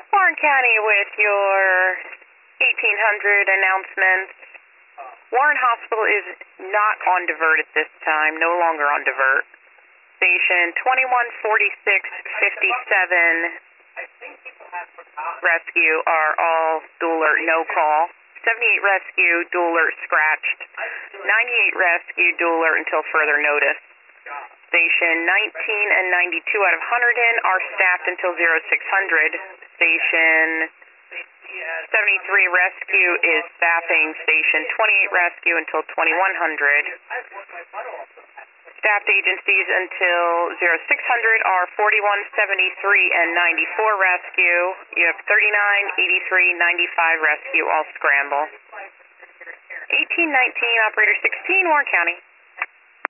Warren County with your 1800 announcements. Warren Hospital is not on divert at this time, no longer on divert. Station 214657 rescue are all dual alert no call. 78 rescue dual alert scratched. 98 rescue dual alert until further notice. Station 19 and 92 out of Hunterdon are staffed until 0600. Station 73 rescue is staffing Station 28 rescue until 2100. Staffed agencies until 0600 are 4173 and 94 rescue. You have 39, 83, 95 rescue, all scramble. 1819, operator 16, Warren County.